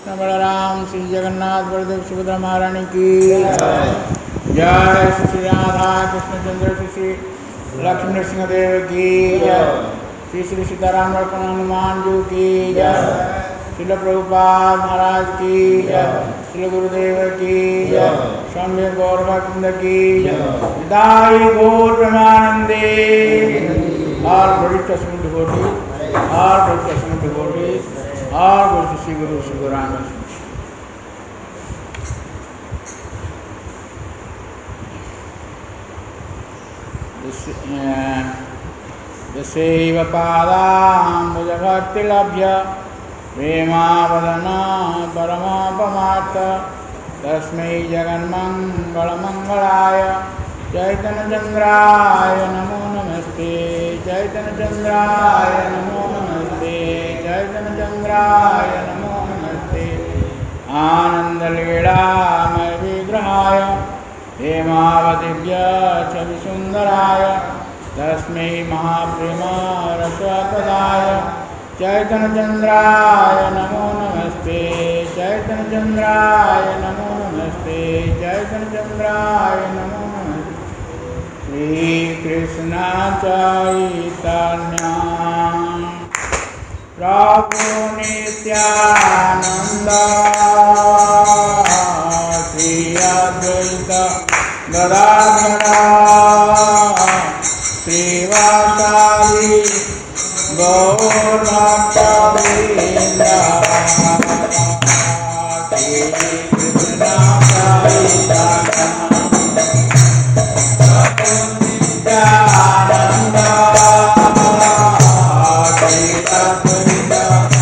कृष्ण बलराम श्री जगन्नाथ बलदेव सुभद्रा महारानी की जय। श्री राधा कृष्णचंद्र श्री लक्ष्मी नृसिंहदेव की जय। श्री श्री सीताराम लक्ष्मण हनुमान जी की जय। श्रील प्रभुपाद महाराज की जय। श्री गुरुदेव की जय। स्वामी गौरभकुंद की जय। दाई गौर प्रेमानंदे और वरिष्ठ समुद्र कोटि और वरिष्ठ समुद्र कोटि और वरिष्ठ श्री गुरु श्री गौरांग यस्यैव पादाम्बुजभक्तिलभ्य प्रेमावदना परमापमार्थ तस्मै जगन्मङ्गलमङ्गलाय चैतन्यचन्द्राय नमो नमस्ते। चैतन्यचन्द्राय नमो नमस्ते। चैतन्यचन्द्राय नमो नमस्ते। आनन्दलीलामय विग्रहाय हेमावतिभ्य छविसुन्दराय तस्मै महाप्रेमरसप्रदाय चैतन्यचन्द्राय नमो नमस्ते। चैतन्यचन्द्राय नमो नमस्ते। चैतन्यचन्द्राय नमो नमस्ते। श्रीकृष्ण चैतन्य प्रभु नित्यानन्द श्री अद्वैत गदाधर श्रीवासादि गौरभक्तवृन्द श्रीकृष्ण चैतन्य प्रभु नित्यानन्द श्री अद्वैत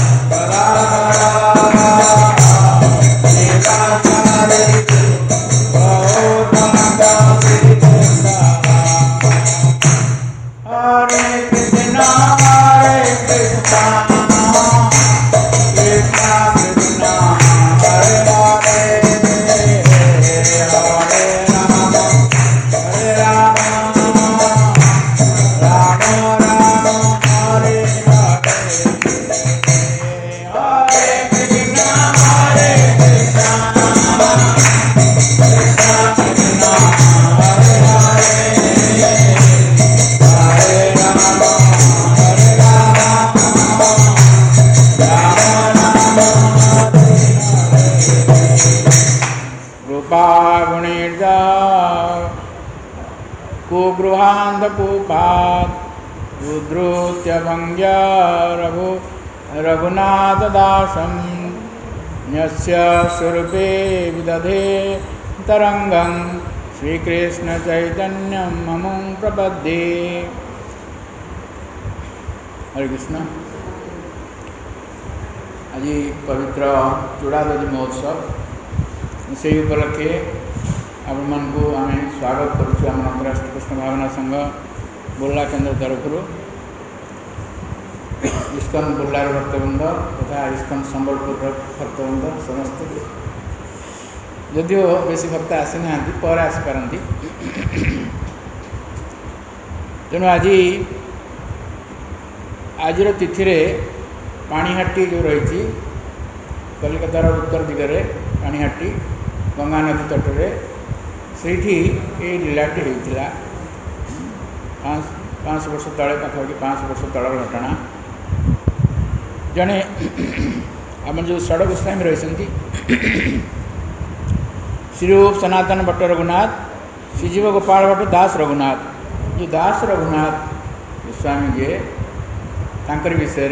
रुद्रोत्यभङ्ग्य रघुनाथ दासं यस्य स्वरूपे विदधे तरंगं श्रीकृष्ण चैतन्यं ममं प्रपद्ये। हरे कृष्ण। आज पवित्र चूड़ादधी महोत्सव से उपलक्षे आपण मानकु आम स्वागत करुँ आम राष्ट्रीय कृष्ण भावना संघ बुर्ला केन्द्र तरफ इस्कन बुर्लार भक्तवृंद तथा इस्कन संबलपुर भक्तवृंद समस्त जदिव बेसी भक्त आसी ना पर आसीपारती तेणु आज तिथि पाणीहाटी जो रही कलिकतार उत्तर दिगरे पाणीहाटी गंगा नदी तटरे से लीलाटी होता 5 वर्ष तले पाखापाखि 5 वर्ष तलर घटना। जड़े आम जो षड़ गोस्वामी रही श्रीरूप सनातन भट्ट रघुनाथ श्रीजीव गोपाल भट्ट दास रघुनाथ ये दास रघुनाथ गोस्वामी जी तांकर विषय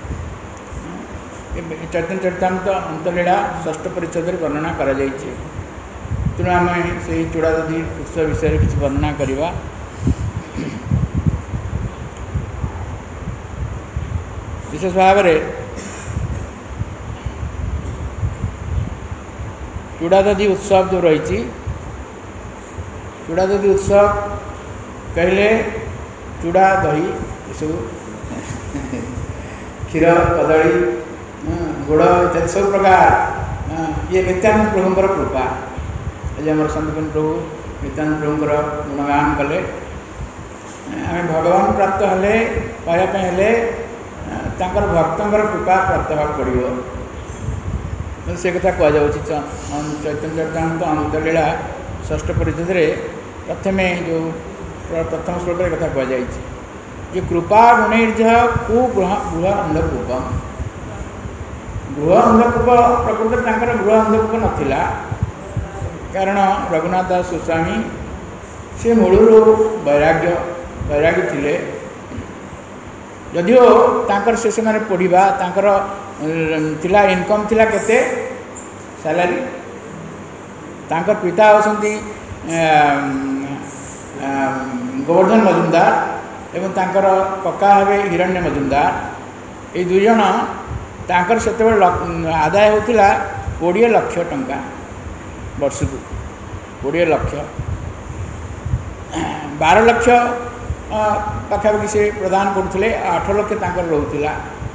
चैतन्य चरितामृत अंतलीला 6ठ परिच्छेद वर्णना करा जायछि। तेणु आम से चूड़ादधी उत्सव विषय किसी वर्णना करवा। विशेष भाव में चूड़ादधी उत्सव जो रही चूड़ादधी उत्सव कहले चूड़ा दही सब क्षीर कदली गुड़ इत्यादि सब प्रकार ये नित्यानंद प्रभुंर कृपा। आज आम संतपन प्रभु नित्यानंद प्रभुंर गुणगान कले आम भगवान प्राप्त हेले पाइबापे भक्तर कृपा प्राप्त होगा पड़ो। से कथा कहुच्छे चैतन्य चरितामृत अमृत लीला षष्ठ परिच्छेद प्रथमे जो प्रथम श्लोक कथा कहुई कृपा गुणैर्ज कु गृह अंधकूप गृह अंधकूप प्रकृत गृह अंधकूप नाला कारण रघुनाथ दास गोस्वामी से मूलरू वैराग्य थिले जदिओ तांकर से माने पढ़ा तांकर थिला इनकम थिला केते सैलरी तांकर पिता होसंती गोवर्धन मजुमदार एवं तांकर कका हे हिरण्य मजुमदार ये दुई जन तांकर सेते आदाय होतिला 20 लाख टंका वर्ष को 20 लाख 12 लाख पाखापाखि से प्रदान करुले 8 लाख तांकर रोला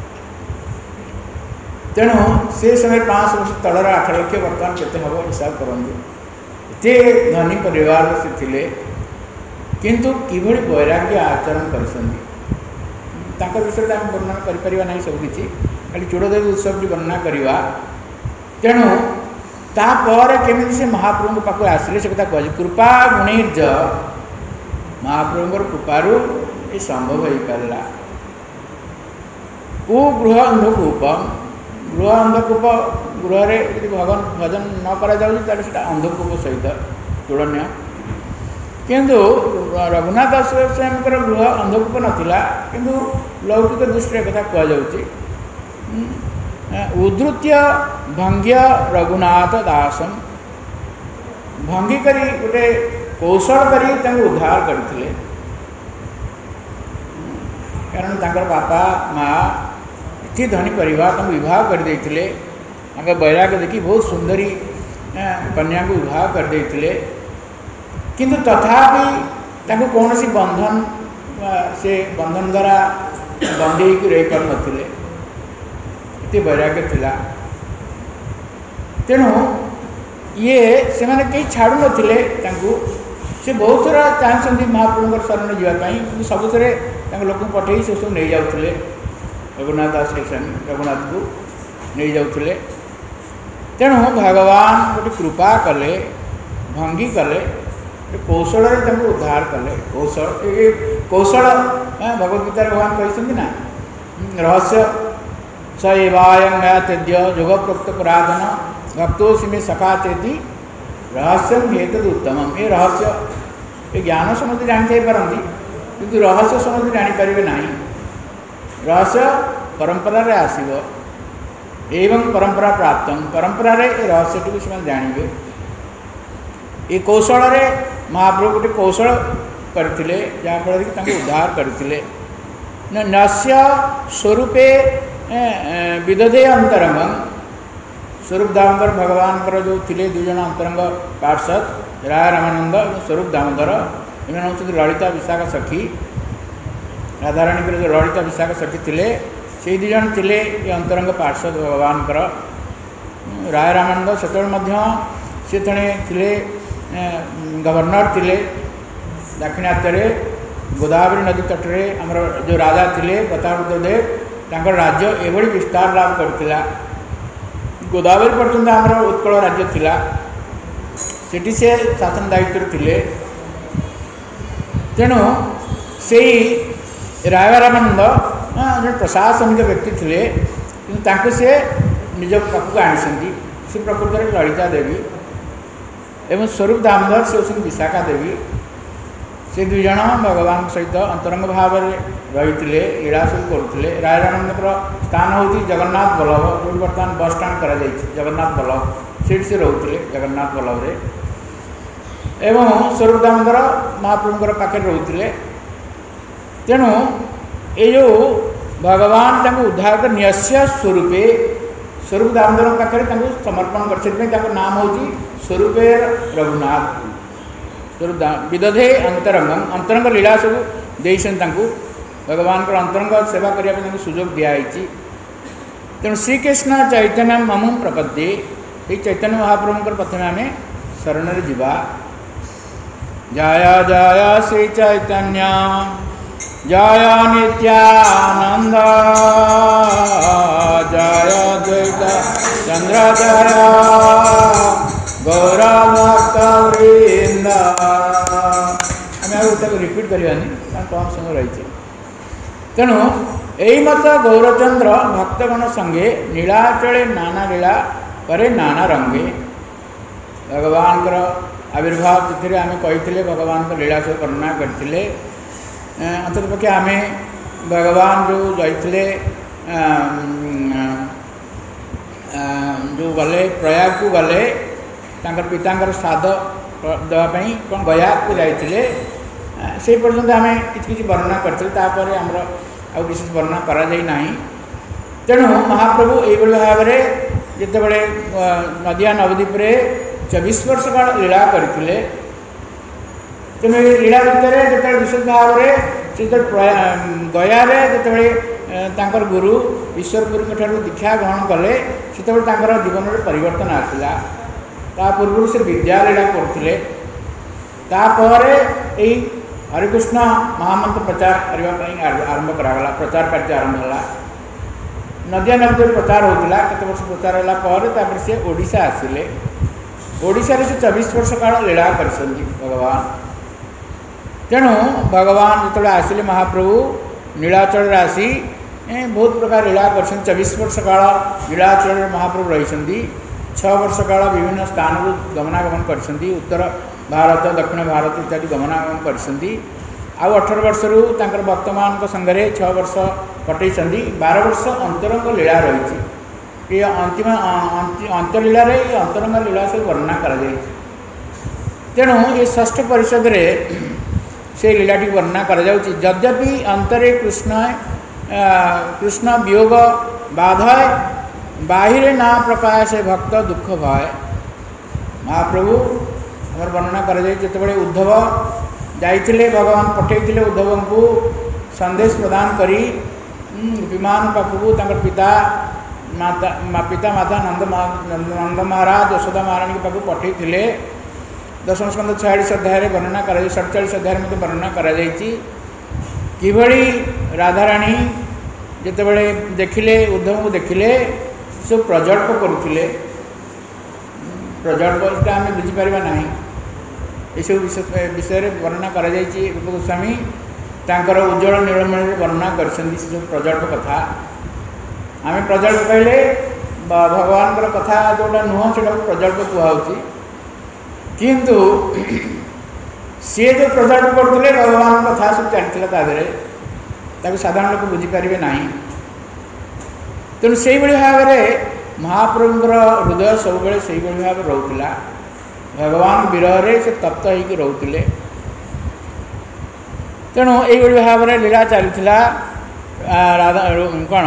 तेणु से समय 5 वर्ष तलर 8 लाख बर्तमान केते हम हिसाब करूँ एते धनी परिवार से थिले किंतु किभଳି वैराग्य आचरण कर विषय आम वर्णना करें ना सबकि खाली चूड़देवी उत्सव की वर्णना करवा तेणु तापर केमी से महाप्रभु पाक आसिले से कथा कह कृपा गुणैर्ज महाप्रभुर कृपारू ये संभव हो पारा कु गृह अंधकूप गृह अंधकूप गृह भगवान भजन न करा अंधकूप सहित तुलनीय किंतु रघुनाथ दास गोस्वामी गृह अंधकूप नाला किंतु लौकिक दृष्टि कथा कहुच्छे उद्धृत्य भंग्य रघुनाथ दासम भंगी करी गोटे कौशल करी उद्धार करते कारण तांकर बापा माँ इतनी धनी परिवार विवाह करदे वैराग्य देखी बहुत सुंदरी कन्या को विवाह करदे किंतु तथापि कौन सी बंधन से बंधन द्वारा बंदी रही पार नथिले इतने वैराग्य थिला तेणु ये से माने कहीं छाड़ू नथिले से बहुत थोड़ा चाहते महाप्रभु शरण जावाई सबुथे लोक पठे से सब नहीं जाते रघुनाथ दास गोस्वामी रघुनाथ को नहीं जाते तेणु भगवान गोटे कृपा कले भंगी कले कौशल उद्धार कले कौशल भगवदगीता भगवान कहते ना रहस्य स एवायं मया तेद्य जोग प्रोक्त पुराधन भक्तोसी में सखा चेती रहस्यम हेतु उत्तम ये रहस्य ये ज्ञान समझते जानी पारती किंतु रहस्य समझते जानीपारे ना रहस्य परंपरा रे आसीबो एवं परंपरा प्राप्त परंपरा रे रहस्य टी से जानवे ये कौशल रे महाप्रभु गोटे कौशल करथिले जहाँफल कि उद्धार करथिले नस्य स्वरूपे विदधे अंतरंग स्वरूप दामोदर भगवान जो थिले दुई जन अंतरंग पार्षद राय रामानंद और स्वरूप दामोदर इन्हें हूँ ललिता विशाखा सखी राधाराणी जो ललिता विशाखा सखी थिले से दुई जन थिले ये अंतरंग पार्षद भगवान राय रामानंद से जड़े थिले गवर्नर थिले दाक्षिणात्य गोदावरी नदी तटरे आमर जो राजा थिले प्रतापरुद्रदेव तांकर राज्य एभली विस्तार लाभ करथिला गोदावरी पर्यंत आमर उत्कल राज्य थिला सेठी से शासन दायित्व थिले तेणु से राय रामानंद जो प्रशासनिक व्यक्ति थिले किंतु से निज पाखक आनी से प्रकृत में ललिता देवी एवं स्वरूप दामोदर से होती विशाखा देवी से दुई जन भगवान सहित अंतरंग भाव में रही लीला सब करुले राय रामानंद स्थान हूँ जगन्नाथ बल्लभ जो बर्तमान बस स्टाण कर जगन्नाथ बल्लभ से रोते जगन्नाथ बल्लभ रे एवं स्वरूप दामोदर महाप्रभुर पाखे रोते तेणु ये जो भगवान उद्धार कर न्यस्य स्वरूपे स्वरूप दामोदर पाखे समर्पण कर नाम हूँ स्वरूपे रघुनाथ स्वरूप विदधे अंतरंगम अंतरंग लीला सब देते भगवान अंतरंग सेवा करने सुजोग दिखाई तेणु श्रीकृष्ण चैतन्य मम प्रपद्ये ये चैतन्य महाप्रभु प्रथम आम शरण जा जय जय श्री चैतन्य जय नित्यानंद जय द्वैत चंद्र जय गौरभक्त वृंद। आम आगे रिपीट करानी कम समय रही। तेणु यही मत गौरचंद्र भक्तगण संगे नीलाचले नाना लीला करे नाना रंगे। भगवान आविर्भाव तिथि आम कही भगवान लीला सब वर्णना करते। अंत पक्षे आम भगवान जो जाइए जो गले प्रयाग को गले पिता श्राद्ध देवाई कौन गया को जाइए से पर्यंत आम कि वर्णना करते। आमर आउ विशेष वर्णना करा जाई नहीं। तेणु महाप्रभु यही भाव में जितेबले नदिया नवद्वीप 24 वर्ष काल लीला करते। तेणु लीला भितर जो विशेष भाव में से गया जितेबले गुरु ईश्वरपुरी ठार दीक्षा ग्रहण कले से जीवन में परिवर्तन आसला। ता पूर्व से विद्या लीला करते। तापर यही हरिकृष्ण महामंत्र प्रचार करने आरंभ करागला। प्रचार कार्य आरंभ है। नदिया नदी प्रचार होता केत वर्ष प्रचार है। से ओडिशा आसिले। ओडिशा से 24 वर्ष काल लीला कर भगवान। तेणु भगवान जो आसिले महाप्रभु नीलाचल आसी बहुत प्रकार लीला कर 24 वर्ष काल नीलाचल महाप्रभु रही। 6 वर्ष काल विभिन्न स्थान को गमनागमन कर उत्तर भारत दक्षिण भारत इत्यादि गमनागमन कर 18 वर्ष रु वर्तमान संगे 6 वर्ष कटे। 12 वर्ष अंतरंग लीला रही। ये अंतिम अंतलीला अंतरंग लीला सब वर्णना कर। तेणु ये षष्ठ परिषद से लीलाटी वर्णना कर। यद्यपि अंतरे कृष्ण वियोग बाधय बाहिरे ना प्रकाश भक्त दुख भय। महाप्रभु हमार वर्णना कर जितेबाला उद्धव जाइए भगवान पठे उद्धव को संदेश प्रदान करी विमान पाखक पिता माता नंद महाराज यशोदा महारानी के पाखक पठे। दशम स्कंद 46 अध्याय वर्णना कर 47 अध्याय में वर्णना कर किभली राधाराणी जितेबाला देखिले उद्धव को देखिले सब प्रजल्प करुले। प्रजल्प आम बुझीपर ना ये सब विषय वर्णना कर रूप गोस्वामी उज्ज्वल नीलमणि वर्णना कर प्रजल्प कथा। आम प्रजल्प कहले भगवान कथा जोटा नुह से प्रजल्प कहु। किंतु सी जो प्रजल्प करते भगवान कथा सब चलता साधारण लोग बुझीपारे ना। तेणु से भाव में महाप्रभुर हृदय सब से भाव रोला। भगवान विरह से तप्त होकर रोते। तेणु यही भाव में लीला चलता। राधा कौन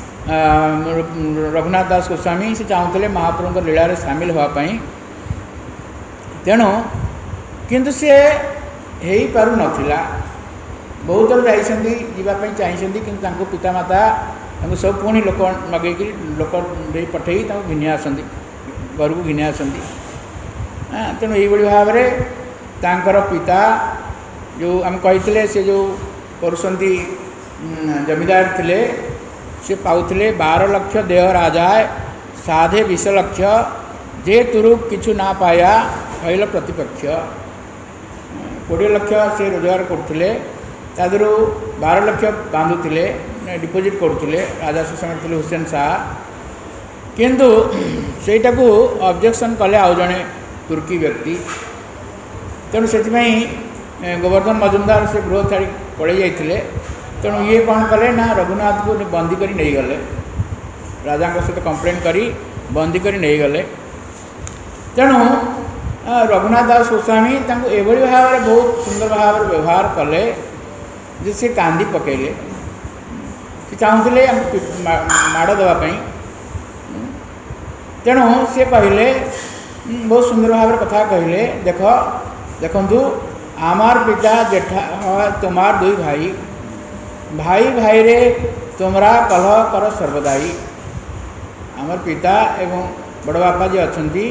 रघुनाथ दास गोस्वामी से चाहते महाप्रभु लीला सामिल होगापी। तेणु किंतु सी हो पार नाला। बहुत थर जावाई चाहिए कि पितामाता सब पुणी लोक लगे लोक पठे घिनी आसती घर को घिनी आसती। तेणु यही भाव में पिता जो आम कही से जो करुँच जमीदार थे से पाते 12 लक्ष देह राजाए साधे 20 लक्ष जे तुरु किछु ना पाया कहल प्रतिपक्ष। 20 लक्ष से रोजगार करते 12 लक्ष बांधुले डिपोजिट करुले। राजा सुषमा थे हुसैन शाह। किंतु सेटा को ऑब्जेक्शन कले आउ जड़े तुर्की व्यक्ति। तेणु से गोवर्धन मजुमदार से गृह छाड़ी पड़े जाते। तेणु ये कौन कले ना रघुनाथ को बंदी कर नहीं गले। राजा सहित कंप्लेन करी बंदी कर नहीं गले। तेणु रघुनाथ दास गोस्वामी एभली भाव में बहुत सुंदर भाव में व्यवहार कले जे से कांदी पकेले। चाहूले माड़ देवाई। तेणु सी कहले बहुत सुंदर भाव कथा कहले देख देखु आमार पिता जेठा तुम्हार 2 भाई भाई भाई रे तुमरा कलह कर सर्वदाई। आमर पिता एवं बड़ बापा जी अच्छी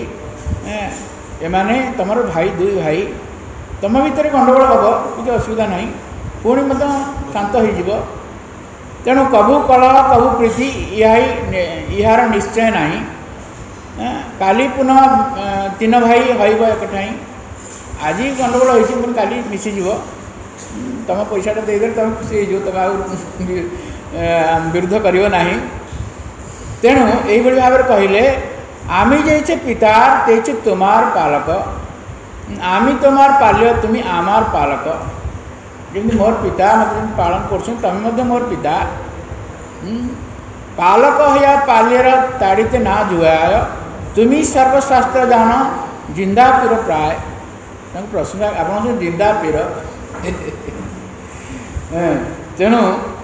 एमाने तुम भाई 2 भाई तुम भितर गंडगोल हम किसी असुविधा ना। पुणी मत शांत हो। तेणु कभु कलह कभु प्रीति यार निश्चय ना काली पुनः तीन भाई हईब एकठाई आज गंडगोल हो काली मिसीज तुम पैसाटा देदे तुम खुशी हो तुम विरुद्ध कर तेणु यही भाव में कहले आमी जैसे पितार तेचे तुम्हार पालक आमी तुम्हार पाल्य तुम्हें आमार पालक जमी मोर पिता मतलब पालन कर मोर पिता पालक या पाल्यर ताड़ीते ना जुआय तुम्हें सर्वशास्त्र जान जिंदा पीर प्राय प्रश्न आप जिंदा पीर तेणु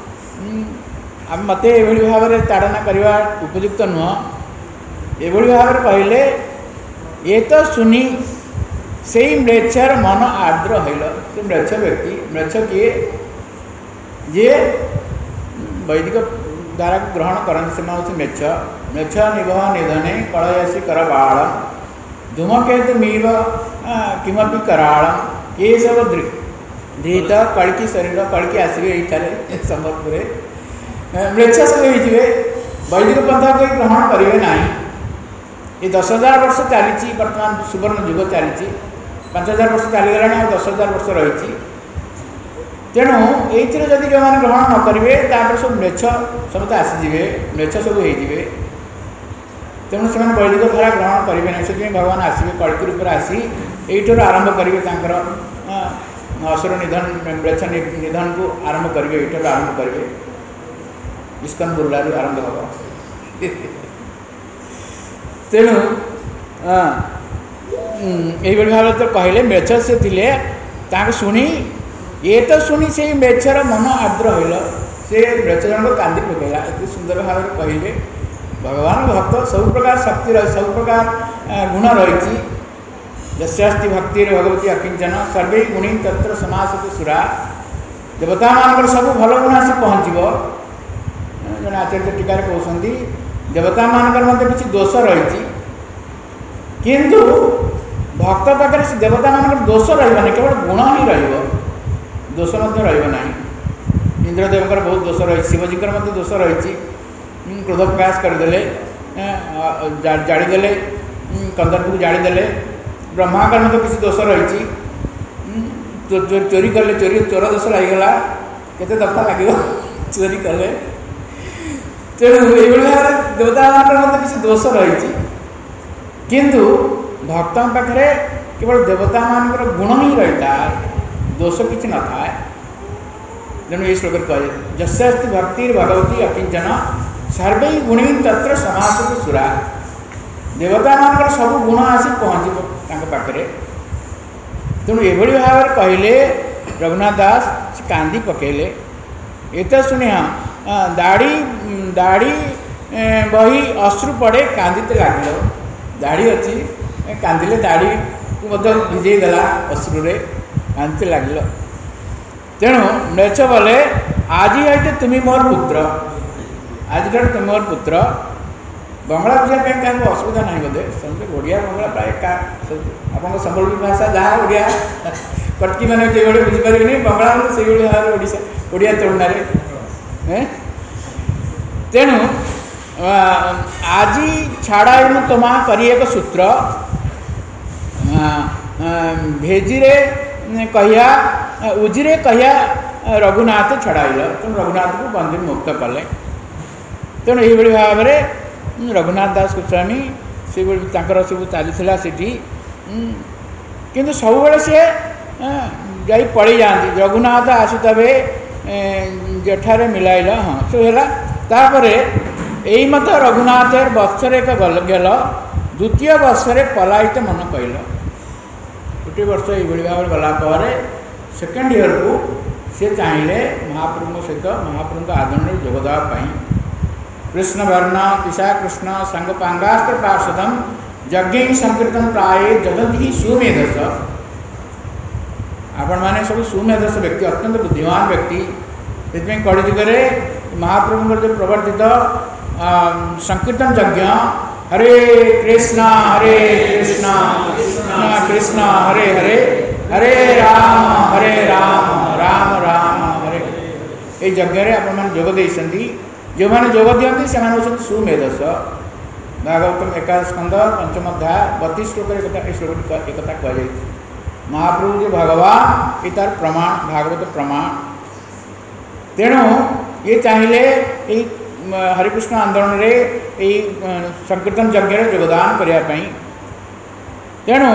मत ये भाव में ताड़ना करने उपयुक्त नुह ये भाव में कहले ये तो सुनी से म्लेच्छर मन आर्द्र हईल से म्लेच्छ व्यक्ति म्लेच्छ किए जे वैदिक द्वारा ग्रहण करते से मेच्छ मेच्छ निबह निधने कलयसी कर बाल धूमकेतु मीव किमपि करालम ये सब धीत कड़की शरीर कड़की आसवे ये संबलपुर म्लेच्छ सब होते वैदिक पंथा कोई ग्रहण करेंगे ना ये 10,000 वर्ष चली बर्तमान सुवर्ण युग चली 5,000 वर्ष चलीगला और 10,000 वर्ष रही तेणु ये जदि जो मैंने ग्रहण न करेंगे सब म्लेच्छ समस्त आसीजे म्लेच्छ सब होते तेणु से वैदिक धारा ग्रहण करेंगे ना से भगवान आसवे कल्कि रूप आसी यही आरंभ करेंगे असुर निधन म्लेच्छ निधन को आरंभ करेंगे ये आरंभ करेंगे इस्कन बुर्ला आरंभ हम तेणु यही भाव तो कहले मेच्छ से थे शुणी ये तो शुणी से मेच्छर मन आर्द्र हईल से मेच्छ जन कांदी पकड़ा ये सुंदर भाव में कहले भगवान भक्त सब प्रकार शक्ति रही सब प्रकार गुण रही जस्यास्ति भक्ति भगवती अकिंचन सर्वे गुणी तत्र समासते सुरा देवता मान सब भल गुण आसी पहुँचो जन आचार्य टीकार कहते देवता मान किसी दोष रही किंतु भक्त पाखे से देवता मान दोष रही केवल गुण ही रोष रहा इंद्रदेव बहुत दोष रही शिवजी दोष रही क्रोध प्रकाश करदे जाड़ीदे कंदर्प को जाड़ीदे ब्रह्मांड मत किसी दोष रही चोरी कले चोर दोष लगेगा केते दफा लगे चोरी कले तेणु ये भाव देवता मान किसी दोष रही किंतु भक्त पाखे केवल देवता मान गुण ही रही दोष किसी न था तेणु ये श्लोक कहे जस्यास्ति भक्ति भगवती अकिंचन सर्वे गुणी तत्र समासते सुरा देवता मान सब गुण आसी पहुँच पाखे तेणु ये भाव में कहले रघुनाथ दास कांदी पकेले ये तो शुणी हाँ दाढ़ी दाढ़ी बही अश्रु पड़े कांदीते लगे दाढ़ी अच्छी कांदिले दाढ़ी को भिजेदेला अश्रुरे कांदीते लगे तेणु म्लेच्छ बोले आज हईते तुम्हें मोर पुत्र आज तुम मोर पुत्र बंगला बुझापी क्या असुविधा ना बोधे समझे ओडिया बंगला प्राय आप संबलपुर भाषा जहाँ ओडिया कटकी मैंने जो बुझीपारे बंगला से भाव में ओडिया तुलना तेणु आज छाड़ा तमा करी एक सूत्र भेजीरे कहिया उजिरे कहिया रघुनाथ छड़ाइल तेणु रघुनाथ को बंदी मुक्त कले तेणु यही भाव में रघुनाथ दास गोस्वामी से सब चलता सेठी किंतु सब बेले सी जा पड़े जाती रघुनाथ आसुतबे जेठारे मिलाइल हाँ सब है यही मत रघुनाथ बत्सर एक गल द्वितीय वर्षे पलायित मन कहल गोटे वर्ष ये भाव में गलापर सेकेंड इयर को सी चाहिए महाप्रभु सहित महाप्रभु आदरण जोगदेवाई कृष्ण वर्ण किशा कृष्ण संगपांगास्त्र पार्षदम यज्ञ संकीर्तन प्राय जगति सुमेधस आपण मैंने सब सुमेधस व्यक्ति अत्यंत बुद्धिमान व्यक्ति से कलिजुगे महाप्रभु जो प्रवर्तित संकीर्तन यज्ञ हरे कृष्णा कृष्णा हरे हरे हरे राम राम राम हरे ये यज्ञ आपण जोग देइसंती जो मैंने जोग दियंती से माने सुमेधस भागवतम 11 स्कंद 5 अध्याय 32 श्लोक एक कह महाप्रभु जो भगवान ये तार प्रमाण भागवत प्रमाण तेणु ये चाहिए हरिकृष्ण आंदोलन रे संकीर्तन यज्ञ योगदान करने तेणु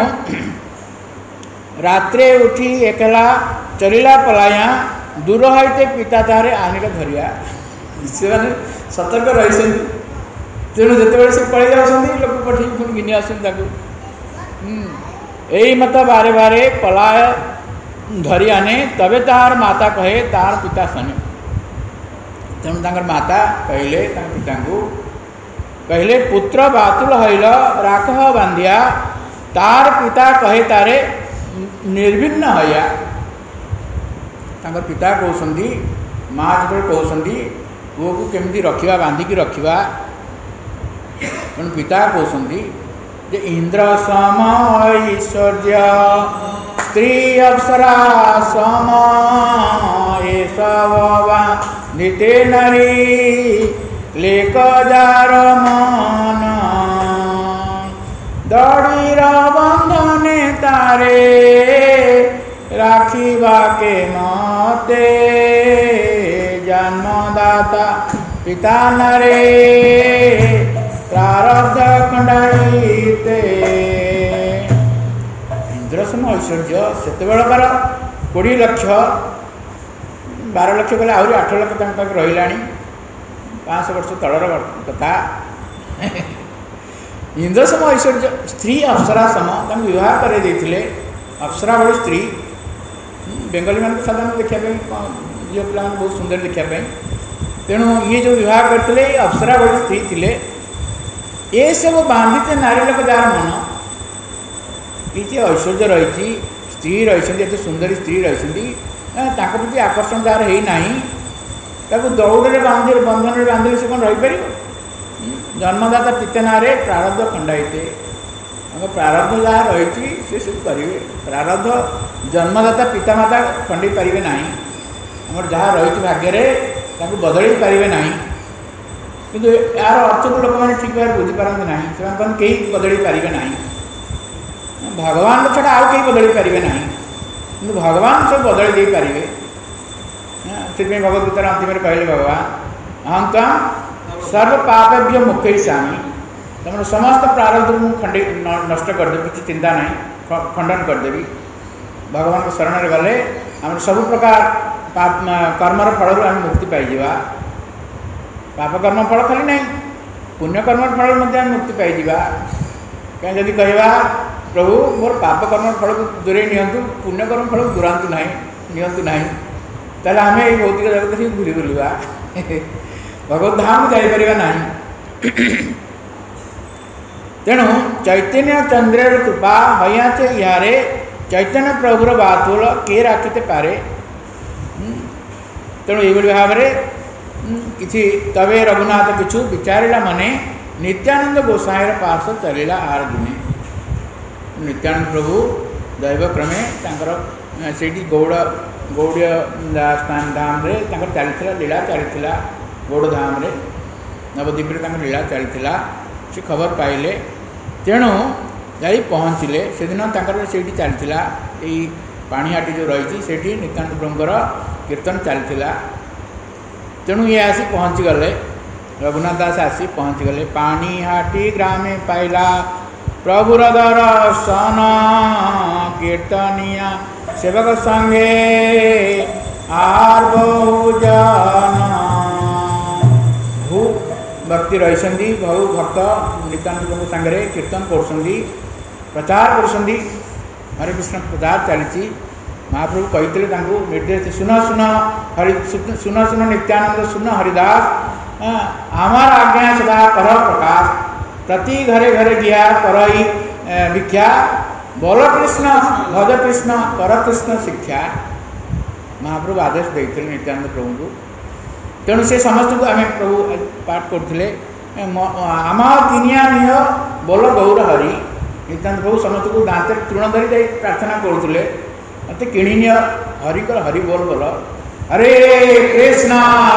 रात्रे उठी एकला चलिला पलाया दूर होते पिता तारे आनिक धरिया से मैंने सतर्क रही तेणु जिते से पड़े जाती लोक पठे पुणी घिनी आसता यही मत बारे बारे पलाय धरी आने तबे तार माता कहे तार पिता सने तेणु तांकर माता कहले पिता कहले पुत्र बातुल हईल राख बांधिया तार पिता कहे तारे निर्विघ्न हया तांकर पिता कहते माँ जो कहते पुओ को केमती रखा बांधिकी रखा तेणु पिता कहते जे इंद्र सम ऐश्वर्य स्त्री अप्सरा सम ये सब निते नारी लेक जार मन दड़ीर बंधने तारे राखिबा के मते जन्मदाता पिता नरे प्रारब्ध खंडाईते इंद्रसम ऐश्वर्य से बेलकार 20 लाख 12 लाख कले आहरी 8 लाख रहा 500 वर्ष तलर कथा इंद्रसम ऐश्वर्य स्त्री अप्सरा सम विवाह कर अप्सरा भाई स्त्री बेंगली मान साधारण देखापी झील पिला बहुत सुंदर देखापी तेणु ये जो विवाह करते अप्सरा भाई स्त्री थे ये सब बांधिते नारी लोक जार मन ये ऐश्वर्य रही स्त्री रही सुंदरी स्त्री रही प्रति आकर्षण जार है दौड़ बांधे बंधन में बांधे से कौन रहीपर जन्मदाता पिता ना प्रारब्ध खंडाइते प्रारब्ध जहाँ रही से सब करेंगे प्रारब्ध जन्मदाता पितामाता खंडे पारे ना जहाँ रही भाग्य बदल पारे ना किंतु यार अर्थ को लोक मैंने ठीक भाव बुझीपारती ना से कहीं बदल पारे ना भगवान छड़ा आउ कहीं बदल पारे ना कि भगवान सब बदल दे पारे से भगवद्गीतार अंतिम कहले भगवान अहम ताम सर्व पापेभ्य मुक्तयिष्यामि तुम समस्त प्रारब्ध को खंडे नष्ट करदेवी किसी चिंता ना खंडन करदेवी भगवान को शरण गले आम सब प्रकार कर्मर फल आम मुक्ति पाइबा पाप कर्म फल खाली ना पुण्यकर्म फल मुक्ति पाइबा कहीं जदि कहवा प्रभु मोर पाप कर्म फल को दूरे नियंतु पुण्यकर्म फल को दूरांतु ना नियंतु ना ताले आम ये भौतिक जगत से घूरी बुलवा भगवत धाम जापर ना तेणु चैतन्य चंद्रेर कृपा हयाचे इहारे चैतन्य प्रभुर बातुल के राखिते पारे तेणु ये भाव में किसी तबे रघुनाथ किछु विचारा माने नित्यानंद गोसाईर पार्श्व चलला आर दिने नित्यानंद प्रभु दैव क्रमे से गौड़ गौड़ स्थान धाम रे चलता लीला चलता गौड़ धाम रे नवद्वीप लीला चलता से खबर पाइले तेणु जा पहुँचले से दिन से चलता यही पाणिहाटी जो रही से नित्यानंद प्रभुंर कीर्तन चलता तेणु ये आसी पहुँची गले रघुनाथ दास आसी पहुँची गले पाणिहाटी ग्रामे पाइला प्रभुर दर्शन कीर्तनिया सेवक संगे आर बहुजन भू भक्ति रही बहु भक्त नित्यानंद प्रभु सांगे कीर्तन कर प्रचार कर हरे कृष्ण प्रचार चली महाप्रभु कहते निर्देश सुन सुन हरि सुन सुन नित्यानंद सुन हरिदास आमार आज्ञा सदा कर प्रकाश प्रति घरे घरे गया करई भिक्षा बोल कृष्ण भज कृष्ण कर कृष्ण शिक्षा महाप्रभु आदेश देते नित्यानंद प्रभु को तेणु से समस्त को आम प्रभु पाठ करते आम तिनिया निह बोल गौर हरि नित्यानंद प्रभु समस्त को दांत तृण धरी प्रार्थना करुले मत किणीनिय हरि कर हरि बोल बोल हरे कृष्णा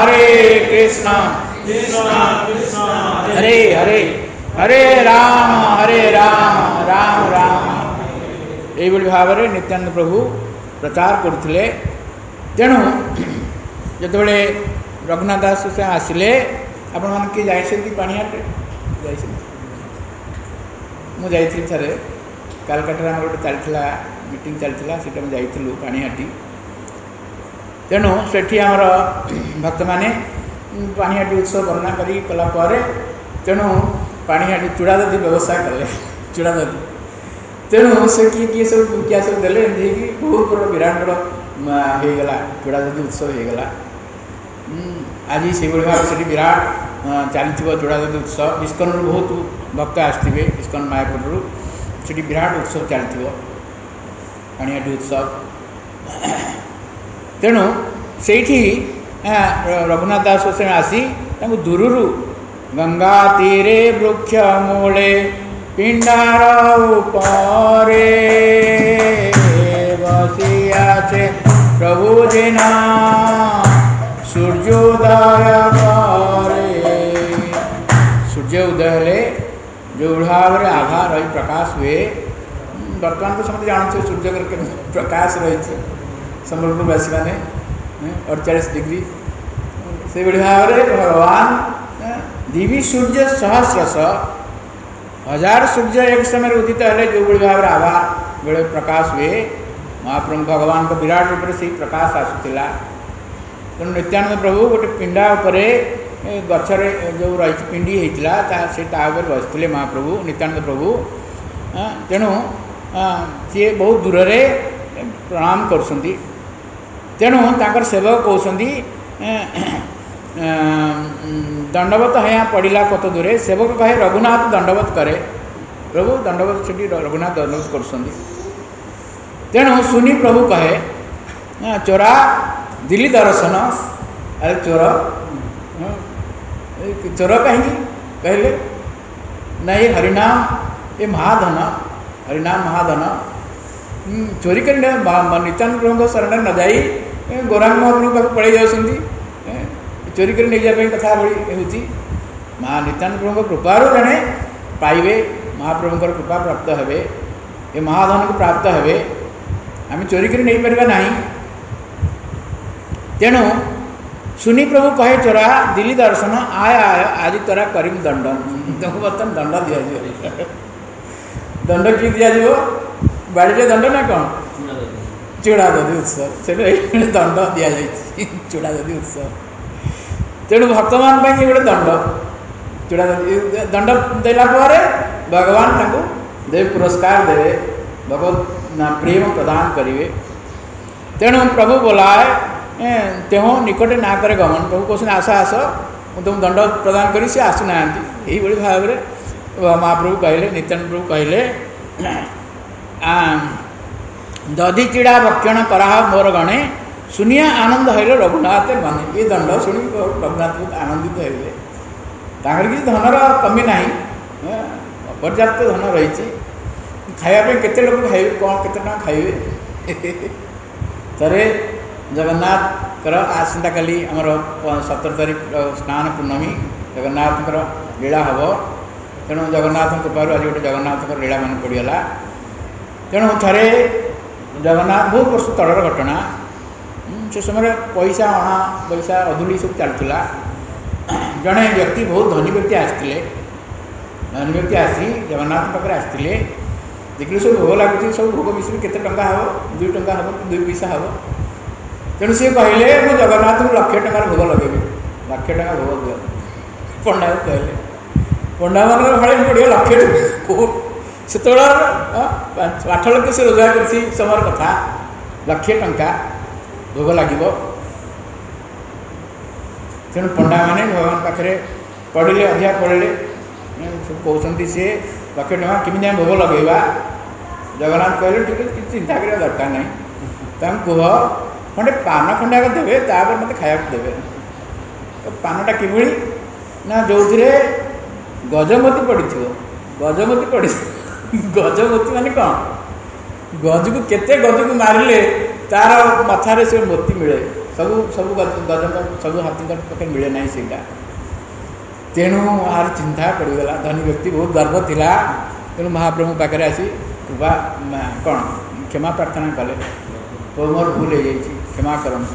हरे हरे हरे राम राम राम ये भाव में नित्यानंद प्रभु प्रचार करते। तेणु जिते रघुनाथ दास से आसिले आपण मैंने किए जाइए पाणिहाट मुझे थे कालकाटा आम गोटे चलता मीटिंग चलता से जाइलु पाणिहाटी। तेणु सेठी आमर भक्त मैंने पाणिहाटी उत्सव वर्णना कला तेणु पाणिहाटी चूड़ा दधी व्यवसाय कले चूड़ा दधी। तेणु से किए सब क्या सब देले बहुत बड़ा विराट बड़ा होगला चूड़ा दधी उत्सव होगला। आज से भाव से विराट चली चूड़ा दधी उत्सव इस्कन बहुत भक्त आसवे इस्कन मायापुर से विराट उत्सव चलती पाणिहाटी उत्सव। तेणु से रघुनाथ दास से आसी दूर गंगा तीरे वृक्ष मूले पिंडार उपरे बसिया से प्रभु जिना सूर्योदय करे। सूर्य उदय हेले जो भाव में आभा रही प्रकाश हुए बर्तमान तो समझते जानते सूर्य प्रकाश रही सम्बलपुरवासी मैंने 48 डिग्री से भाव में भगवान दिवी सूर्य सहस्रश हजार सूर्य एक समय उदित है जो भाव में आभा बेले प्रकाश हुए महाप्रभु भगवान को विराट रूप से प्रकाश आसूला। तेणु नित्यानंद प्रभु गोटे पिंडा उपरे गचरे जो रही पिंडी होता से बसते महाप्रभु नित्यानंद प्रभु। तेणु सी बहुत दूर से प्रणाम कर तेणु ताकर सेवक कहते दंडवत है पड़ा कत दूरे सेवक कहे रघुनाथ दंडवत करे प्रभु दंडवत से रघुनाथ दंडवत कर। तेणु सुनी प्रभु कहे चोरा दिल्ली दर्शन अरे चोर चोर कहीं कहले नहीं हरिनाम ये महाधन हरिनाम महाधन चोरी कर नित्यानंद प्रभु शरण न जाई गौरांग महाप्रभु पाक पड़े जाती चोरी कर नहीं जाए कथा बड़ी होती माँ नित्यानंद प्रभु कृपारू जड़े पाइबे महाप्रभु कृपा प्राप्त हे ये महाधन को प्राप्त हे आम चोरी कर नहीं पार ना। तेणु सुनी प्रभु कहे चोरा दिल्ली दर्शन आय आय आज तोरा करीम दंड तुमको बर्तमान दंड दि दंड कि दि बाड़ी दंड ना कौन चूड़ा दधी उत्सव से दंड दि जाए चूड़ा दधी उत्सव। तेणु भक्त मान गोटे दंड चूड़ा दंड देला भगवान देव पुरस्कार देवे भगवत प्रेम प्रदान करेंगे। तेणु प्रभु बोलाए तेह निकटे ना करे गमन प्रभु कहते आस आस तुम दंड प्रदान करी सी आसुना यही भाव में महाप्रभु कहले नित्यानंद प्रभु कहले दधी चिड़ा भक्षण करा मोर गणे सुनिया आनंद है रघुनाथ मन। ये दंड शुणी रघुनाथ बहुत आनंदित होते किसी धनर कमी ना पर्याप्त धन रही खायापी केते लोग खाइबे कौन केते टका खाइबे थे जगन्नाथ आसंता काली आमर 17 तारीख स्नान पूर्णमी जगन्नाथ लीला हम। तेणु जगन्नाथ कृपार आज गोटे जगन्नाथ लीला मन पड़गला। तेणु थे जगन्नाथ बहुत वर्ष तलर घटना से समय पैसा अणा पैसा अधूली सब चलता जड़े व्यक्ति बहुत धनी व्यक्ति आसते धनी व्यक्ति आसी जगन्नाथ पाखे आसते देखिए सब भोग लगुच सब भोग मिश्री केते टंका हम 2 टंका हम 2 पैसा हम। तेणु सी कहले मुझे जगन्नाथ को 1,00,000 टंकार भोग लगे 1,00,000 टंका भोग दियो पंडा को कहले पंडा मान भाई पड़े 1,00,000 टंका से 8 लाख से रोजगार कर समय कथा 1,00,000 टंका भोग लगे। तेणु पंडा मैंने भगवान पाखे पढ़ले अधिका पढ़ले सब कहते सी 1,00,000 टंका केमी भोग लगेगा जगन्नाथ कहले ठीक है चिंता करने दरकार ना कह खंडे पान खंडाक देवे तापर मत खाया देवे तो पानटा किभली ना जो गजमती पड़ी गजमती पड़ी गजमती माने कौन गज को केते गज को मारे तार मथारे से मोती मिले सबू सबू गजक सबू हाथी पाखे मिले ना ସେଇଟା तेणु आर चिंता पड़गला धनी व्यक्ति बहुत गर्व थिला तेणु महाप्रभु पाखे आसी कृपा कौन क्षमा प्रार्थना कले तो मोर भूल हो क्षमा करन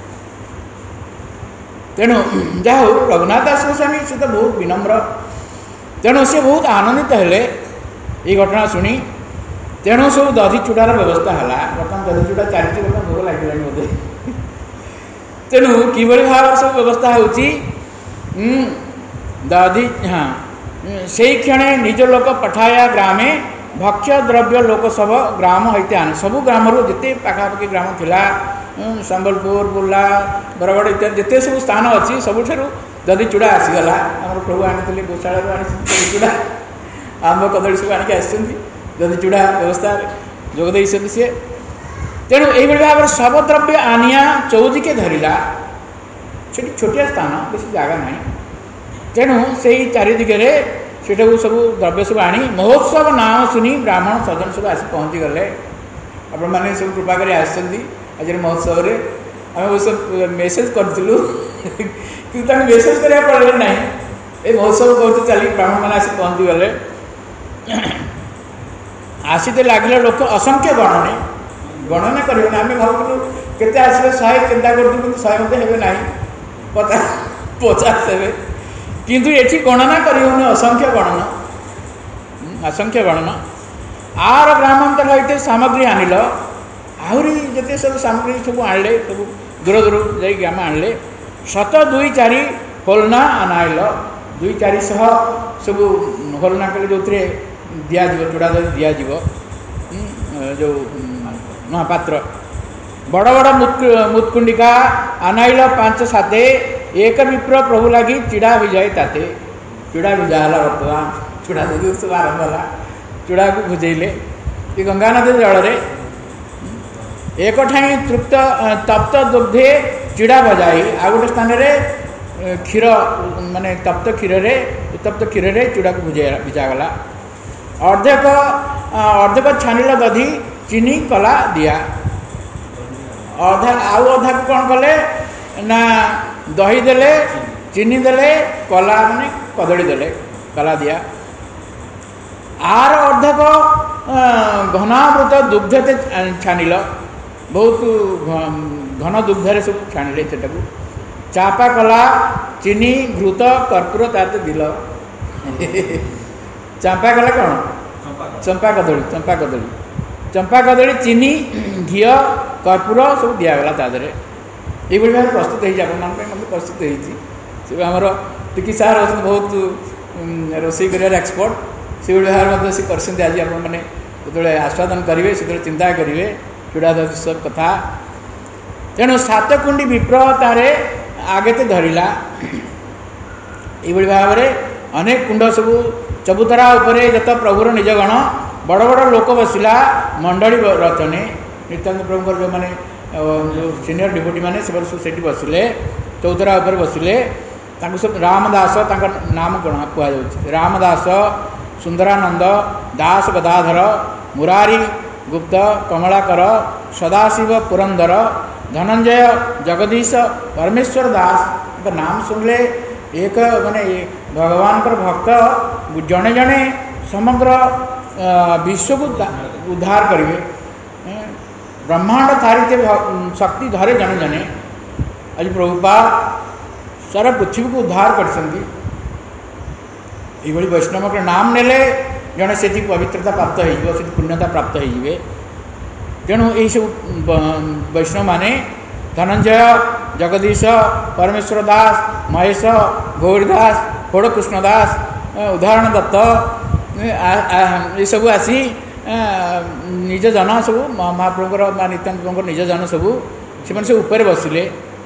तेणु जा हो रघुनाथ दास गोस्वामी से तो बहुत विनम्र तेणु से बहुत आनंदित हेले ये घटना शुणी तेणु सब दधि चूड़ार व्यवस्था है बर्तमान दधि चूड़ा चलती बर्तमान भोग लगे बोधे तेणु किभली भाव सब व्यवस्था होची दधि हाँ से क्षण निज लोक पठाया ग्रामे भक्ष्य द्रव्य लोक सब ग्राम होते आने सबू ग्राम जिते पाखापाखि ग्राम थिला संबलपुर बुर्ला बरगड़ इत्यादि जिते सब स्थान अच्छी सबुठ दधि चूड़ा आसीगला आम प्रभु आनी गोशाला दधि चूड़ा आंब कदली सब आणिक आसी दधि चूड़ा व्यवस्था जोगदे सी तेणु यही भाव में सब द्रव्य आनिया चौदिके धरला से छोटिया स्थान बेसी जगह ना तेणु से चारिदिगे से सब द्रव्य सब आनी महोत्सव नाम सुनी ब्राह्मण सज्जन सब आसी पहुँची गले आपण मैंने सब कृपा कर आज महोत्सव आम सब मेसेज करूँ कि मेसेज करा पड़े ना ये महोत्सव कहते चली ब्राह्मण मैंने आसी पहुँची गले आसीते लगे लोक असंख्य गणना करें आम भावुँ केते आसवे 100 चिंता करूँ 100 मत ना 50 हे किंतु ये गणना करें असंख्य गणना आर ग्रामांतर होते सामग्री आनिल आहरी जिते सब सामग्री सब आणले सब दूर दूर जाम आणले 7 2 4 होलना आनाइल 2 400 सब होलना कले जो दिज्व चूड़ा दही दिज्व जो महापात्र बड़ बड़ मुतकुंडिका आनाइल 5 7 एक विप्र प्रभु लगी चिड़ा भिजाए ताते चूड़ा भिजाला बर्तमान चूड़ा दही सब आरंभ है चूड़ा को भुजेले ये गंगा नदी जल एक ठाई तृप्त तप्त दुग्धे चिड़ा भजाई आ गोटे स्थान क्षीर माने तप्त क्षीर उत्तप्त क्षीर चूड़ा को भिजागला अर्धेक छानिल दधी चीनी कला दिया अधा आउ अधा को कौन कले ना दही देले चीनी देले कला माने कदली देले कला दिया आर अर्धक घनामृत दुग्ध छानिल बहुत घन दुग्धरे सब छाणिले से चापा कला चीनी घृत कर्पूर ताते दिल चंपा कला कौन चंपा कदली चीनी घी कर्पूर सब दिगला तादे ये भाव प्रस्तुत हो प्रस्तुत होती आमर टिकी सार अच्छे बहुत रोषे कर एक्सपर्ट से भाव से कर आज आपने जो आस्वादन करेंगे से चिंता करेंगे चूड़ा दही सब कथा तेणु 7 कुंडी विप्रतार आगे तो धरला ये भाव में अनेक कुंड सब चबूतरा उपरे जत प्रभुर निजगण बड़ बड़ लोक बसला मंडली रचने नित्यानंद प्रभुर जो मैंने जो सीनियर डिप्यूटी मैंने से बसिले चौतरा उपर बसिले सब रामदास नाम कौन कहुच्छे रामदास सुंदरानंद दास गदाधर मुरारी गुप्त कमलाकर सदाशिव पुरंदर धनंजय जगदीश परमेश्वर दास नाम सुनले एक माने भगवान भक्त जड़े जड़े समग्र विश्व को उद्धार करेंगे ब्रह्मांड थारी शक्ति धरे जड़े जड़े आज प्रभुपाद सारा पृथ्वी को उद्धार कर वैष्णव के नाम नेले जड़े से पवित्रता प्राप्त हो पुण्यता प्राप्त हो तेणु यही सब वैष्णव माने धनंजय जगदीश परमेश्वर दास महेश गौरीदास होड़ कृष्णदास उदाहरण दत्त ये सब आसी निज जन सब महाप्रभुर नित्यानंद प्रभुर निज जन सब से ऊपर बसिले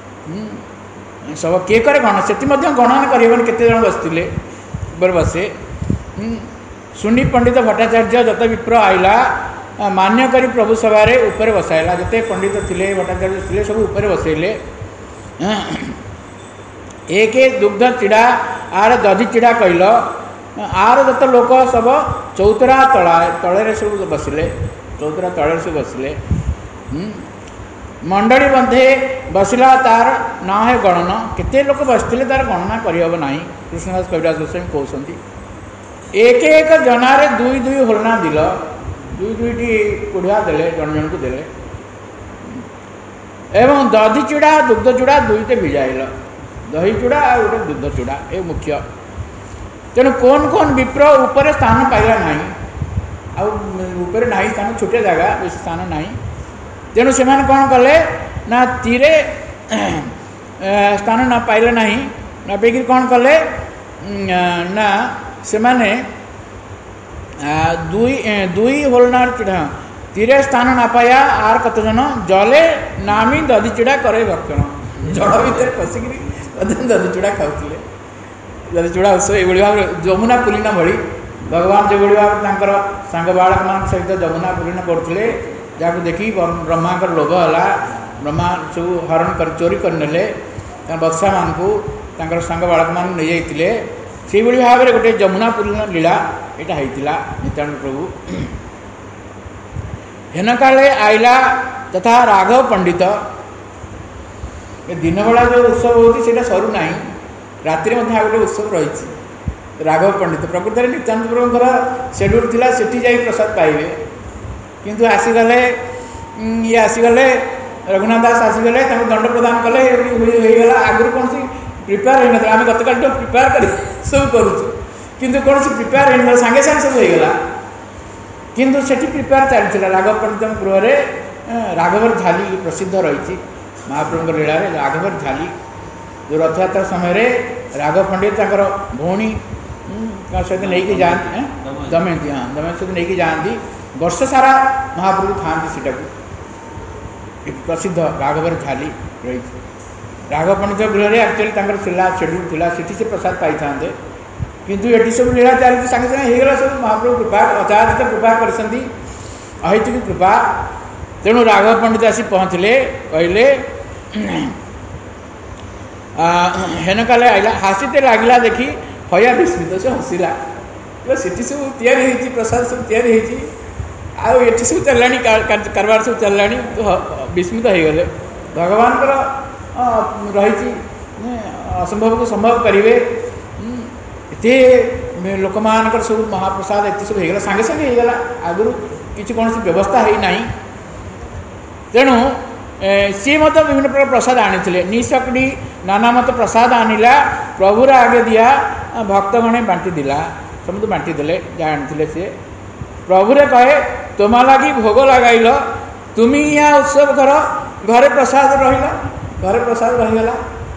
सब किए करे गण से गणना कर केते जन बसते ऊपर बसे सुनी पंडित भट्टाचार्य जत विप्र आईला मान्य करी प्रभु सभा ऊपर बसाइला जिते पंडित थिले भट्टाचार्य थिले सब ऊपर बसैले एक दुग्ध चिड़ा आर दधि चिड़ा कहल आर जत लोक सब चौतरा तले सब बसिले चौतरा तले सब बसिले मंडली बंधे बसला तार ना है गणन केते लोक बसते तार गणना करहब ना। कृष्णदास कविराज गोस्वामी कहते एक एक जनारे दुई दुई होलना दिल दुई दुईटी कुढ़िया देले जन जन को देले एवं दधी चूड़ा दुग्ध चूड़ा दुईटे भिजाइल दही चूड़ा और गोटे दुग्ध चूड़ा ये मुख्य। तेणु कौन कौन विप्र ऊपर स्थान पाइला ना आपर ना स्थान छोटे जगह बेस स्थान ना तेणु से कौन कले ना तीरे स्थान ना पाइले ना ना पाइक कौन कले ना से माने दुई होलनार चिड़ा तीरे स्थान ना पाया आर कत जन जले नामी दधी चिड़ा करे भक्षण जल भितर पशिक दधी चूड़ा खाऊले दधी चूड़ा उत्सव ये भाव जमुना पुलिना भली भगवान जो भाव सांग बालक मान सहित जमुना पुलिना करते जहाँ देखी ब्रह्मा लोभ है ब्रह्मा सब हरण कर चोरी करने बत्सा मान को सांग बालक मान नहीं जाते से भाव में गोटे जमुना पुलिना लीला यहाँ होता नित्यानंद प्रभु हेन काले आइला तथा राघव पंडित दिन बेला जो उत्सव होता सरू ना राति गोटे उत्सव रही राघव पंडित प्रकृत में नित्यानंद प्रभुंर शेड्यूल था सेठी जा प्रसाद पाइबे किंतु आसीगले ये आसीगले रघुनाथ दास आसीगले दंड प्रदान कले होगा आगुरी कौन सी प्रिपेयर होना आम गत काल प्रिपेयर कर सब करुचु किंतु कौन सी प्रिपेयर होना सागे सागे सब होगा किंतु सेठी प्रिपेयर चलता राघव पंडित गृह में राघवर झाली प्रसिद्ध रही महाप्रभु लीला राघवर झाली जो रथयात्रा समय राघव पंडित भौणी सहित नहीं जाती दमयंती हाँ दमयंती सहित नहीं जाती वर्ष सारा महाप्रभु खाती से प्रसिद्ध राघवर झाली रही राघव पंडित गृह में एक्चुअली शेड्यूल था से प्रसाद पाई था किंतु ये सब लीला चलती सागे सागे होगा सब महाप्रभु कृपा अचारित कृपा कर अहितुकी कृपा तेणु राघव पंडित आसी पहुँचले कहले हेन काले आइला हासीते लगला देखी हया विस्मित से हसिला सीटी सब या प्रसाद सब या सब चललानी कारबार सब चललानी तो विस्मित हो गले भगवान रही असंभव को संभव करेंगे ये लोक मान सब महाप्रसाद ये सब होगा सागे सागे होगा आगुरी किसी कौन सी व्यवस्था है ना तेणु सी मत विभिन्न प्रकार प्रसाद आनी निशकड़ी नाना मत प्रसाद आनिला प्रभुर आगे दिया भक्तगणे बांटी दिला समझ बांटी देले जहाँ आनी सी प्रभुरे कहे तुम लगी भोग लगाइल तुम या उत्सव कर घरे प्रसाद रहा घरे प्रसाद रहीगला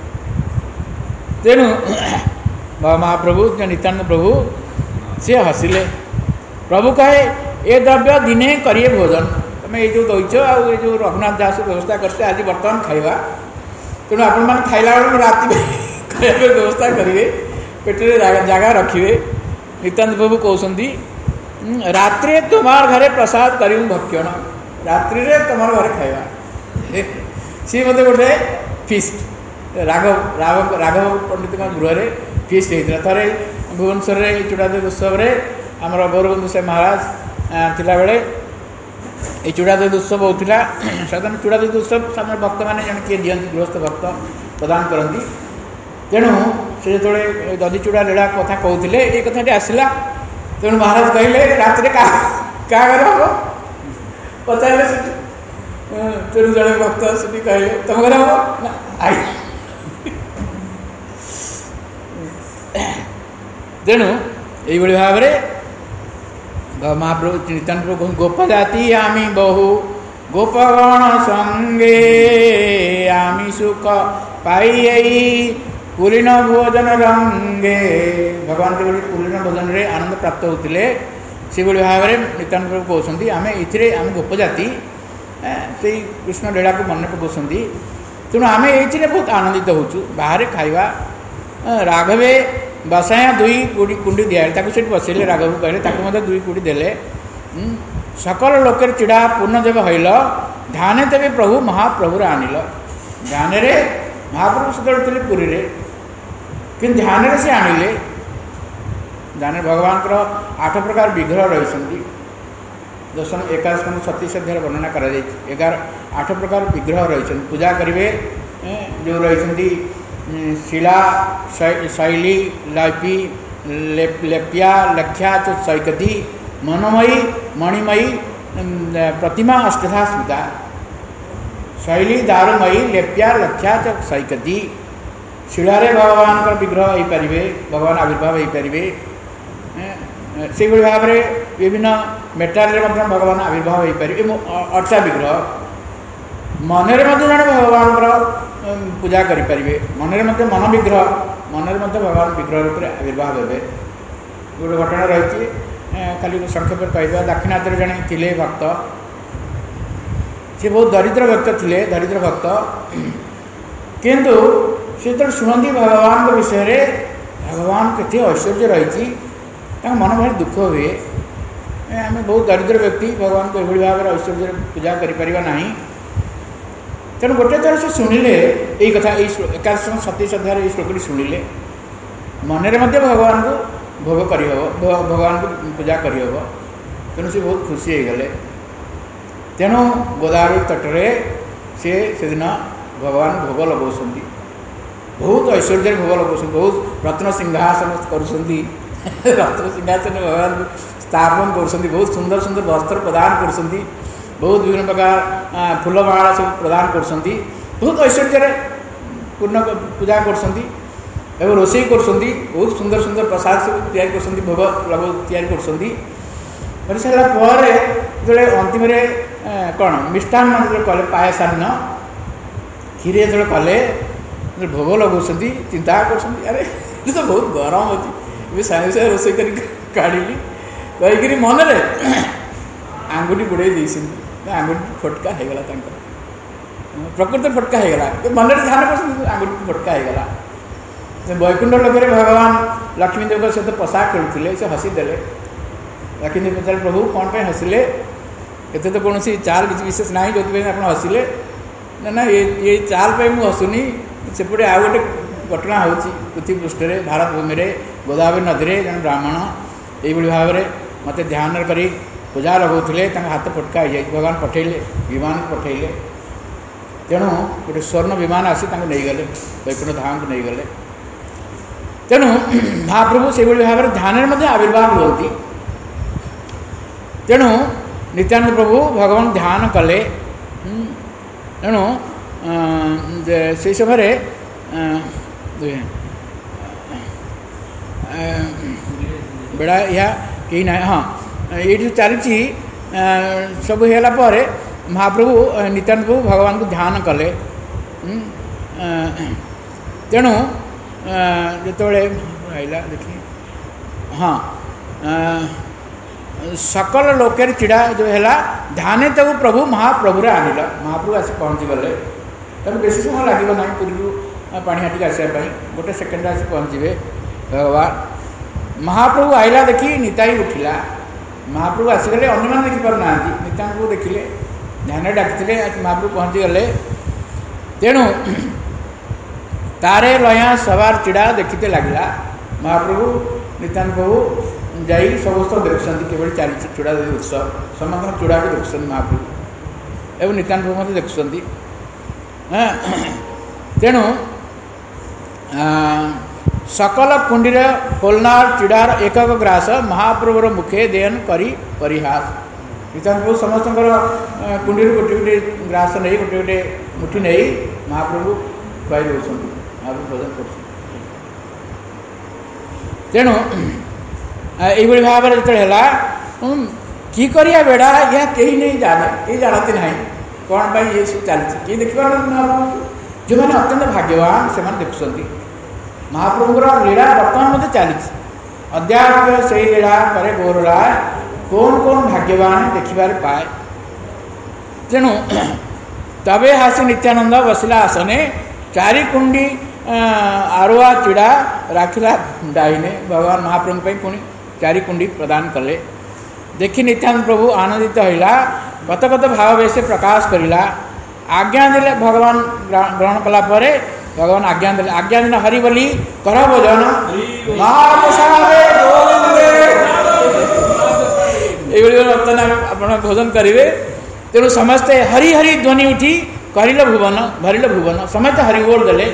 तेणु महाप्रभु नित्यानंद प्रभु सी हसिले प्रभु कहे ए द्रव्य दिने करिए भोजन तुम ये जो दईच आ जो रघुनाथ दास व्यवस्था करते आज बर्तमान खाइबा तेणु आपण मैंने खाइला बेलू राति खाइबा व्यवस्था करेंगे पेटे जगह रखिए नित्यानंद प्रभु कहते रात्रि तुम्हार घरे प्रसाद करूँ भक्षण रात्रि तुम्हार घरे खाइबा सी मत गोटे फीस्ट राघव पंडित गृह में फीस्ट होता थे भुवनेश्वर चूड़ादेवी उत्सव आमर गौरबंधु से महाराज थिला बेले ये चूड़ादेवी उत्सव होता साधारण चूड़ादेवी उत्सव साधारण भक्त मैंने जन किए दिखती गृहस्थ भक्त प्रदान करती तेणु से जो दधी चूड़ा लीला कथा कहते ये कथाटी आसला तेणु महाराज कहले रात क्या हम पचारे तेणु जड़े भक्त से कहले तुम घर हम आई तेणु ये भाव में महाप्रभु नित्यानंद प्रभु गोप जाति आमी बहु गोपगण संगे आमी सुख पाई पुरीन भोजन रंगे भगवान के पुरीन भोजन रे आनंद प्राप्त होते से भाव में नित्यानंद प्रभु कहते आम ये आम गोप जाति से कृष्ण लीला को मन पकाउछंती तेणु आम ये बहुत आनंदित होचु बाहर खाइबा राघवे बसाया दुई कुंडी दिया से बसैले राघव कहले दुई कुंडी देले सकल लोकर चिड़ा पूर्ण जब हईल ध्यान तेज प्रभु महाप्रभुर आनिल ध्यान महाप्रभु से पुरी रे कि ध्यान से आनिले ध्यान भगवान 8 प्रकार विग्रह रही दशम एकादश स्कंद 36 अध्याय वर्णना कर 8 प्रकार विग्रह रही पूजा करेंगे जो रही शिला शैली लापी लेप्या लख्या चैकती मनोमयी मणिमयी प्रतिमा अष्टधा स्मृता शैली दारुमयी लेप्या लख्या चैकती शिलारे भगवान विग्रह हो पारे भगवान आविर्भाव हो पारे से भाव में विभिन्न मेटाल भगवान आविर्भाव हो पारे 8टा विग्रह मनरे जड़े भगवान पूजा करें मनरे मन विग्रह मनरे भगवान विग्रह रूप में आविर्भाव हे गोटे घटना रही खाली संक्षेप कह दाक्षिणात्य जड़े थे भक्त सी बहुत दरिद्र भक्त थे दरिद्र भक्त किंतु सी जो शुणती भगवान विषय भगवान के ऐश्वर्य रही मन भारी दुख हुए आम बहुत दरिद्र व्यक्ति भगवान को यह भाव में ऐश्वर्य पूजा करें तेणु गोटे थर से शुणिले यही कथा 27 अध्याय ये श्लोक शुणिले मनरे भगवान को भोग कर भगवान को पूजा करहब तेणु से बहुत खुशी हो गले तेणु गोदावरी तटरे से दिन भगवान भोग लगाऊँ बहुत ऐश्वर्य भोग लगाऊँ बहुत रत्न सिंहासन कर रत्न सिंहासन भगवान को स्थापन कर बहुत सुंदर सुंदर वस्त्र प्रदान कर बहुत विभिन्न प्रकार फूलमाला सब प्रदान कर बहुत ऐश्वर्य पूर्ण पूजा कर रोषे कर बहुत सुंदर सुंदर प्रसाद सब या भोग लग कर सारापर जो अंतिम कौन मिष्टान जो कले पायसान्न खीर जो कले भोग लगाऊँ चिंता कर अरे ये तो बहुत गरम अच्छी सागे सागे रोषे काढ़ी कहीकि मनरे आंगुठी बुड़े आंगुठी फटका हो गला प्रकृति फटका हो गला मन ध्यान कर आंगुठी फटका हो गला वैकुंठ लोक भगवान लक्ष्मीदेव सहित प्रसाद खेलुले से हसीदे लक्ष्मीदेव पचारे प्रभु कौन पे हसिले एत तो कौन चाल किसी विशेष ना जो आप हसिले ना ये चाल पे मुझे हसुनी सेपटे आउ गोटे घटना हो पृथ्वी पृष्ठ भारत भूमि में गोदावरी नदी में जन ब्राह्मण यही भाव में मत ध्यान करी पूजा लगाऊे हाथ फटका हो जाए भगवान पठेले विमान पठेले तेणु गोटे स्वर्ण विमान आसी नहीं गले वैकुंठ धाम को नहीं गले तेणु महाप्रभु से भाव में ध्यान में आविर्भाव हुई तेणु नित्यानंद प्रभु भगवान ध्यान कले तेणु से समय बेड़ा या कहीं ना हाँ ये चली सब है महाप्रभु नित्यानंद प्रभु भगवान को ध्यान कले तेणु जो आईला देखिए हाँ सकल लोके चिड़ा जो है ध्यान तक प्रभु महाप्रभु आनिला महाप्रभु आसी पहुँची गले तेणु बेसी समय लगे ना पुरी पानीहाटी आसापी गोटे सेकेंड आसी पहुँचे भगवान महाप्रभु आईला देखी निताई उठिला महाप्रभु आसीगले अन्य मैंने देखिपार ना नित्यानंद प्रभु देखिले ध्यान डाकते महाप्रभु पहुँची गले तेणु तारे लया सवार चिड़ा देखते लगला महाप्रभु नित्यानंद प्रभु जा समस्त देखुं केवल चली चूड़ा उत्सव समस्त चूड़ा को देखुं महाप्रभु एवं नित्यानंद प्रभु मत देखुं तेणु सकल कुंडीर होलनार चिड़ार एक ग्रास महाप्रभुर मुखे देन करी परिहास नित्यानंद प्रभु समस्त कुंडी गोटे गोटे ग्रास नहीं गोटे गोटे मुठी नहीं महाप्रभु खुआई दौरान महाप्रभु भोजन कर तेणु यही भाव में जो कि करिया बेड़ा यह कहीं नहीं जाने ये जानती ना कौन पर ये सब चलती किए देखिपार महाप्रभु जो मैंने अत्यंत भाग्यवान से देखुं महाप्रभुर लीला बर्तमान मत चली अद्याप से लीला पर गौरला कौन कौन भाग्यवान देखिबार पाए तेणु तबे हासी नित्यानंद बसला आसने चारि कुंडी आरुआ चिड़ा राखिला डाइने भगवान महाप्रभु पुणी चारि कुंडी प्रदान कले देखी नित्यानंद प्रभु आनंदित होइला कत कत भाव बेश प्रकाश करिला आज्ञा देले भगवान ग्रहण कला परे भगवान आज्ञा दिन हरि बोली कर भोजन ये बर्तमान आप भोजन करेंगे। तेणु समस्ते हरि हरि ध्वनि उठी करिल भुवन भरिल भुवन समस्ते हरि बोल देले।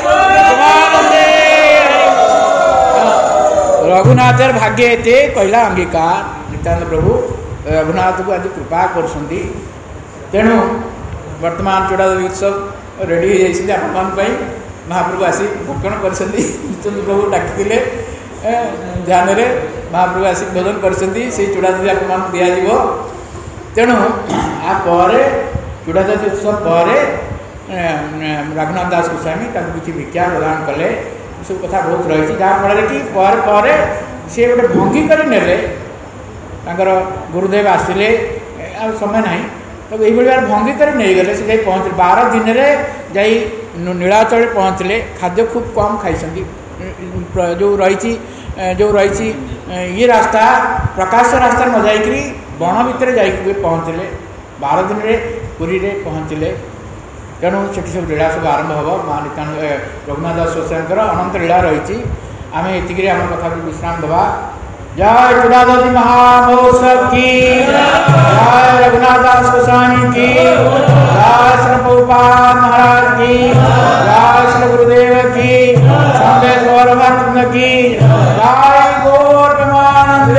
रघुनाथर भाग्य एते कहला अंगीकार नित्यानंद प्रभु रघुनाथ को आज कृपा कर। तेणु वर्तमान चूड़ा उत्सव रेडी हो जाए आपण महाप्रभु आसी भक्षण कर नित्यानंद प्रभु डाकी ध्यान में महाप्रभु आसी भोजन कर चूड़ा दही आपको दिज्व। तेणु आपर चूड़ा दही उत्सव पर रघुनाथ दास गोस्वामी किसी भिक्षा प्रदान कले सब कथा बहुत रही जहाँफल कि पर सी गोटे भंगी कर गुरुदेव आसिले समय ना तो यही भंगी कर नहीं गले से पहुँच 12 दिन में जा नीलाचल पहुँचले। खाद्य खूब कम खाई जो रही ये रास्ता प्रकाश रास्ता न जाकि बण भितर जा पहुँचले 12 दिन में पुरी रे पहुँचले। तेणु से सब लीला सब आरंभ हम माँ नित्यानंद रघुनाथ दास गोस्वामी अनंत लीला रही आम ये आम कथा को विश्राम दबा। जय चूड़ादधि महामहोत्सव की जय रघुनाथ दास गोस्वामी की जय श्री प्रभुपाद महाराज की जय श्री गुरुदेव की संदेश गौरवानंद की जय गौर प्रेमानंद।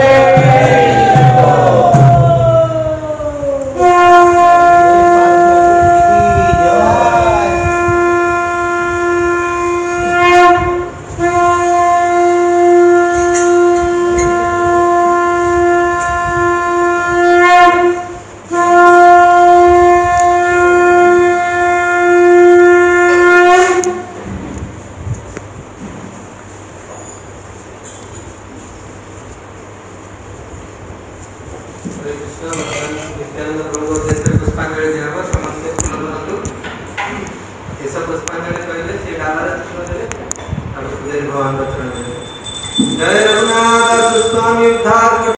जय रघुनाथ स्वामी उद्धार